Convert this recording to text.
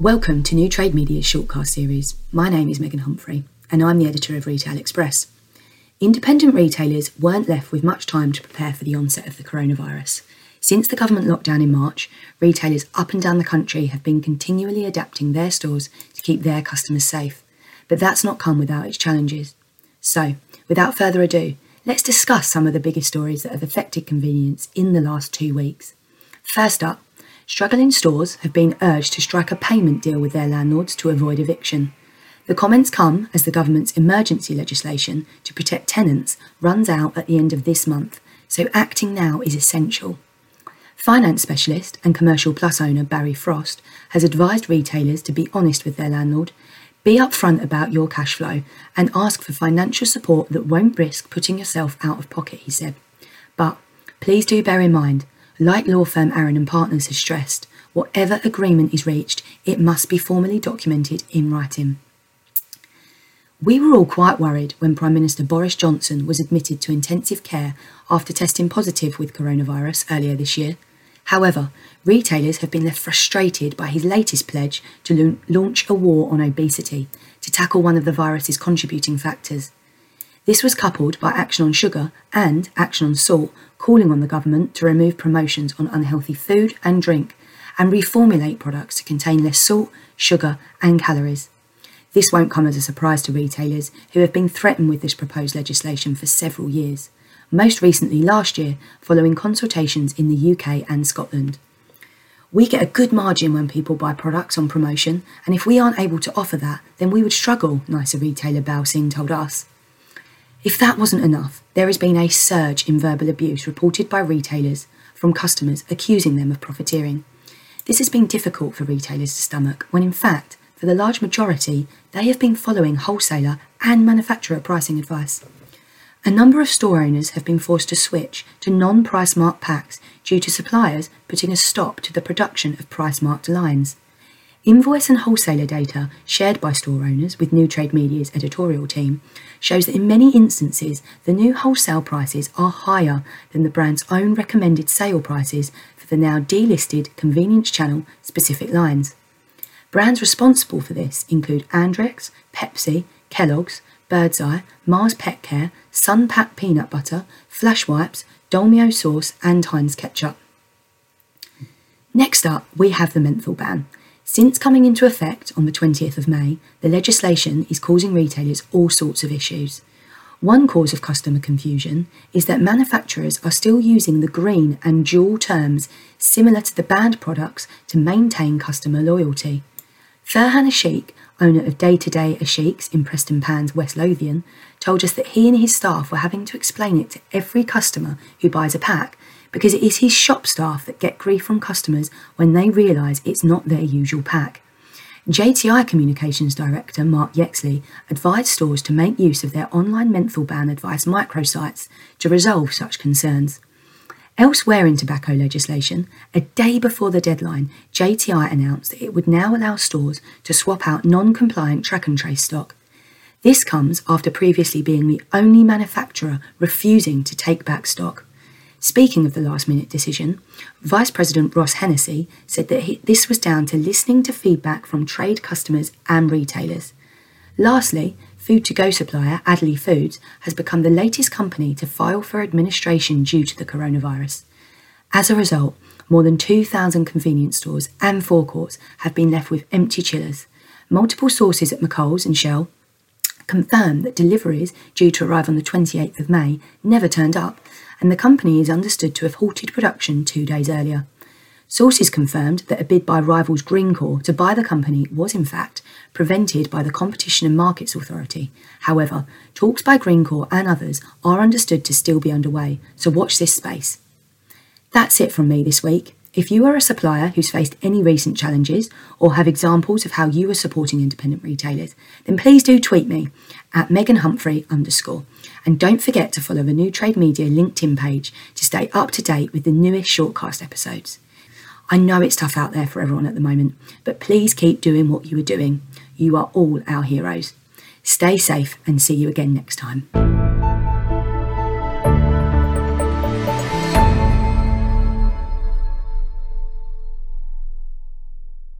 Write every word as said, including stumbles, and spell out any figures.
Welcome to New Trade Media's shortcast series. My name is Megan Humphrey and I'm the editor of Retail Express. Independent retailers weren't left with much time to prepare for the onset of the coronavirus. Since the government lockdown in March, retailers up and down the country have been continually adapting their stores to keep their customers safe. But that's not come without its challenges. So, without further ado, let's discuss some of the biggest stories that have affected convenience in the last two weeks. First up, struggling stores have been urged to strike a payment deal with their landlords to avoid eviction. The comments come as the government's emergency legislation to protect tenants runs out at the end of this month, so acting now is essential. Finance specialist and Commercial Plus owner Barry Frost has advised retailers to be honest with their landlord, be upfront about your cash flow, and ask for financial support that won't risk putting yourself out of pocket, he said. But please do bear in mind, like law firm Aaron and Partners has stressed, whatever agreement is reached, it must be formally documented in writing. We were all quite worried when Prime Minister Boris Johnson was admitted to intensive care after testing positive with coronavirus earlier this year. However, retailers have been left frustrated by his latest pledge to launch a war on obesity to tackle one of the virus's contributing factors. This was coupled by Action on Sugar and Action on Salt calling on the government to remove promotions on unhealthy food and drink and reformulate products to contain less salt, sugar and calories. This won't come as a surprise to retailers who have been threatened with this proposed legislation for several years, most recently last year following consultations in the U K and Scotland. We get a good margin when people buy products on promotion, and if we aren't able to offer that, then we would struggle, NICER retailer Balsing told us. If that wasn't enough, there has been a surge in verbal abuse reported by retailers from customers accusing them of profiteering. This has been difficult for retailers to stomach when in fact, for the large majority, they have been following wholesaler and manufacturer pricing advice. A number of store owners have been forced to switch to non-price marked packs due to suppliers putting a stop to the production of price marked lines. Invoice and wholesaler data shared by store owners with New Trade Media's editorial team shows that in many instances the new wholesale prices are higher than the brand's own recommended sale prices for the now delisted convenience channel specific lines. Brands responsible for this include Andrex, Pepsi, Kellogg's, Birdseye, Mars Pet Care, Sunpak Peanut Butter, Flash Wipes, Dolmio Sauce and Heinz Ketchup. Next up, we have the menthol ban. Since coming into effect on the twentieth of May, the legislation is causing retailers all sorts of issues. One cause of customer confusion is that manufacturers are still using the green and dual terms similar to the banned products to maintain customer loyalty. Ferhan Ashik, owner of Day to Day Ashiks in Preston Pans, West Lothian, told us that he and his staff were having to explain it to every customer who buys a pack because it is his shop staff that get grief from customers when they realise it's not their usual pack. J T I Communications Director Mark Yexley advised stores to make use of their online menthol ban advice microsites to resolve such concerns. Elsewhere in tobacco legislation, a day before the deadline, J T I announced that it would now allow stores to swap out non-compliant track and trace stock. This comes after previously being the only manufacturer refusing to take back stock. Speaking of the last-minute decision, Vice President Ross Hennessy said that he, this was down to listening to feedback from trade customers and retailers. Lastly, food-to-go supplier Adderley Foods has become the latest company to file for administration due to the coronavirus. As a result, more than two thousand convenience stores and forecourts have been left with empty chillers. Multiple sources at McColl's and Shell confirmed that deliveries due to arrive on the twenty-eighth of May never turned up, and the company is understood to have halted production two days earlier. Sources confirmed that a bid by rivals Greencore to buy the company was in fact prevented by the Competition and Markets Authority. However, talks by Greencore and others are understood to still be underway, so watch this space. That's it from me this week. If you are a supplier who's faced any recent challenges or have examples of how you are supporting independent retailers, then please do tweet me at Megan Humphrey underscore. And don't forget to follow the New Trade Media LinkedIn page to stay up to date with the newest shortcast episodes. I know it's tough out there for everyone at the moment, but please keep doing what you are doing. You are all our heroes. Stay safe and see you again next time.